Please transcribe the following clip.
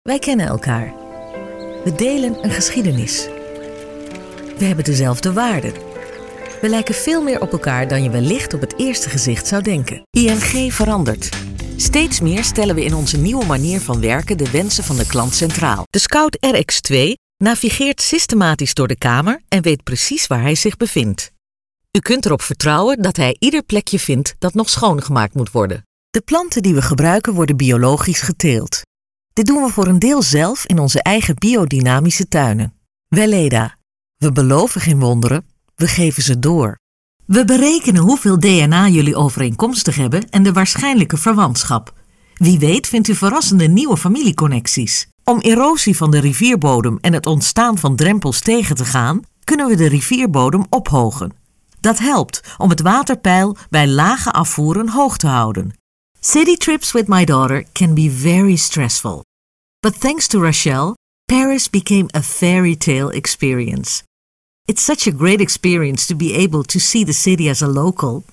Wij kennen elkaar. We delen een geschiedenis. We hebben dezelfde waarden. We lijken veel meer op elkaar dan je wellicht op het eerste gezicht zou denken. ING verandert. Steeds meer stellen we in onze nieuwe manier van werken de wensen van de klant centraal. De Scout RX2 navigeert systematisch door de kamer en weet precies waar hij zich bevindt. U kunt erop vertrouwen dat hij ieder plekje vindt dat nog schoongemaakt moet worden. De planten die we gebruiken worden biologisch geteeld. Dit doen we voor een deel zelf in onze eigen biodynamische tuinen. Weleda. We beloven geen wonderen, we geven ze door. We berekenen hoeveel DNA jullie overeenkomstig hebben en de waarschijnlijke verwantschap. Wie weet vindt u verrassende nieuwe familieconnecties. Om erosie van de rivierbodem en het ontstaan van drempels tegen te gaan, kunnen we de rivierbodem ophogen. Dat helpt om het waterpeil bij lage afvoeren hoog te houden. City trips with my daughter can be very stressful. But thanks to Rachel, Paris became a fairy tale experience. It's such a great experience to be able to see the city as a local